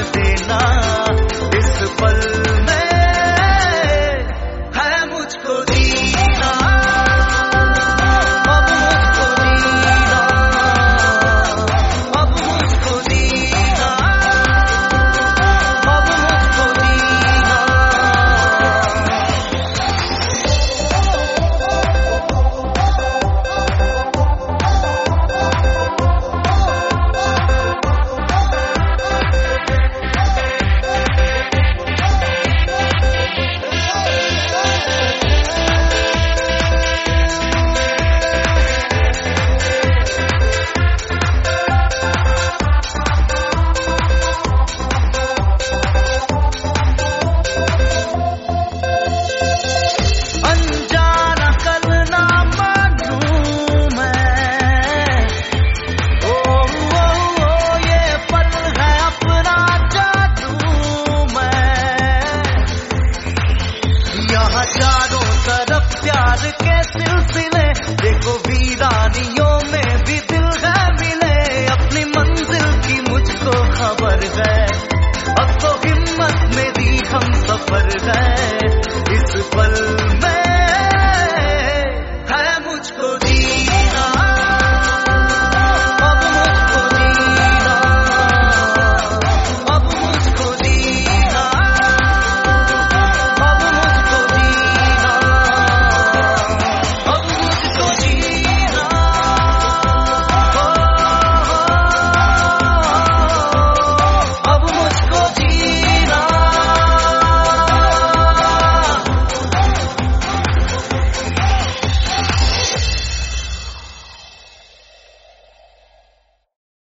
देना इस पल में है मुझको जीना, अब मुझको जीना, अब मुझको जीना, अब मुझको जीना। अनजाना कल ना मानूं मैं, ये पल है अपना जादू मैं। यहाँ चारों तरफ प्यार के सिलसिले, देखो वीरानियों में भी दिल है मिले। अपनी मंजिल की मुझको खबर है, अब तो हिम्मत मेरी हम सफर है इस पल में